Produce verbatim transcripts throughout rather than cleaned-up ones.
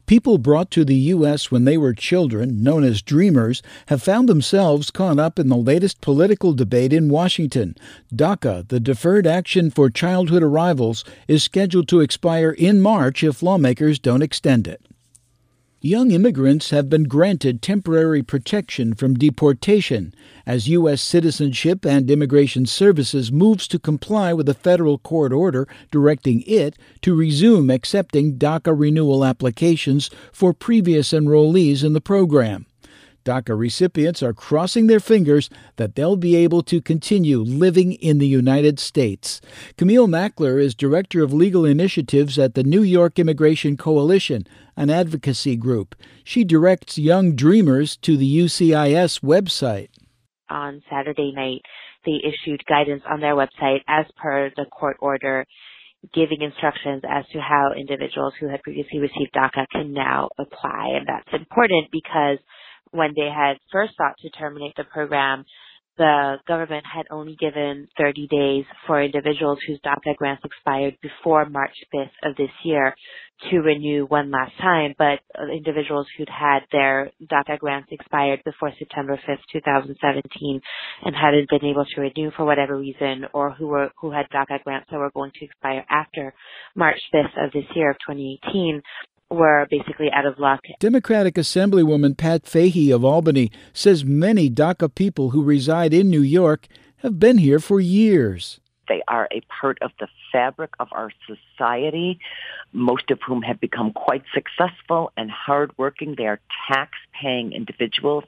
People brought to the U S when they were children, known as Dreamers, have found themselves caught up in the latest political debate in Washington. DACA, the Deferred Action for Childhood Arrivals, is scheduled to expire in March if lawmakers don't extend it. Young immigrants have been granted temporary protection from deportation as U S Citizenship and Immigration Services moves to comply with a federal court order directing it to resume accepting DACA renewal applications for previous enrollees in the program. DACA recipients are crossing their fingers that they'll be able to continue living in the United States. Camille Mackler is Director of Legal Initiatives at the New York Immigration Coalition, an advocacy group. She directs young dreamers to the U C I S website. On Saturday night, they issued guidance on their website as per the court order, giving instructions as to how individuals who had previously received DACA can now apply. And that's important because when they had first sought to terminate the program, the government had only given thirty days for individuals whose DACA grants expired before March fifth of this year to renew one last time, but individuals who'd had their DACA grants expired before September fifth, twenty seventeen and hadn't been able to renew for whatever reason, or who were who had DACA grants that were going to expire after March fifth of this year of twenty eighteen, were basically out of luck. Democratic Assemblywoman Pat Fahey of Albany says many DACA people who reside in New York have been here for years. They are a part of the fabric of our society, most of whom have become quite successful and hardworking. They are tax-paying individuals,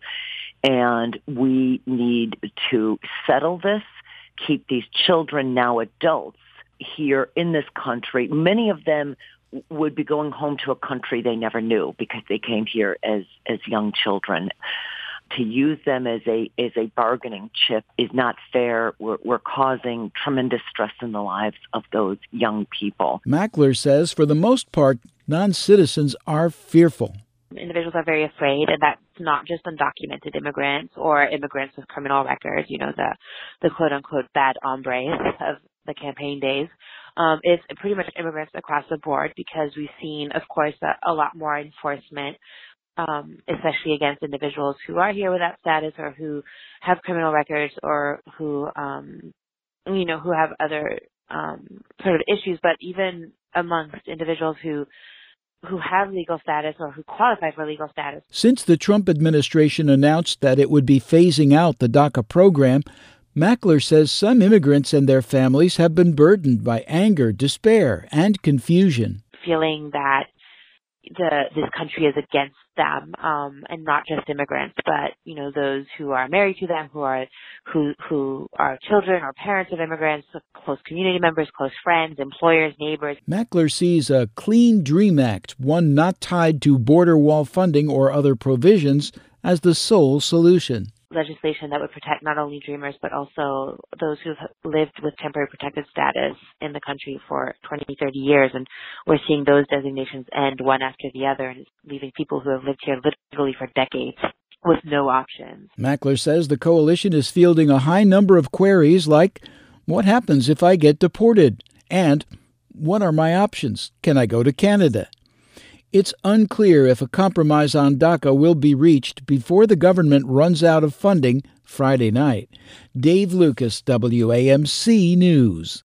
and we need to settle this, keep these children, now adults, here in this country. Many of them would be going home to a country they never knew because they came here as, as young children. To use them as a as a bargaining chip is not fair. We're, we're causing tremendous stress in the lives of those young people. Mackler says for the most part, non-citizens are fearful. Individuals are very afraid, and that's not just undocumented immigrants or immigrants with criminal records, you know, the, the quote-unquote bad hombres of the campaign days. Um, it's pretty much immigrants across the board because we've seen, of course, a, a lot more enforcement, um, especially against individuals who are here without status or who have criminal records or who, um, you know, who have other um, sort of issues. But even amongst individuals who who have legal status or who qualify for legal status. Since the Trump administration announced that it would be phasing out the DACA program, Mackler says some immigrants and their families have been burdened by anger, despair, and confusion. Feeling that the this country is against them, um, and not just immigrants, but you know those who are married to them, who are who who are children or parents of immigrants, close community members, close friends, employers, neighbors. Mackler sees a Clean Dream Act, one not tied to border wall funding or other provisions, as the sole solution. Legislation that would protect not only dreamers, but also those who've lived with temporary protected status in the country for twenty, thirty years. And we're seeing those designations end one after the other, and it's leaving people who have lived here literally for decades with no options. Mackler says the coalition is fielding a high number of queries like, what happens if I get deported? And what are my options? Can I go to Canada? It's unclear if a compromise on DACA will be reached before the government runs out of funding Friday night. Dave Lucas, W A M C News.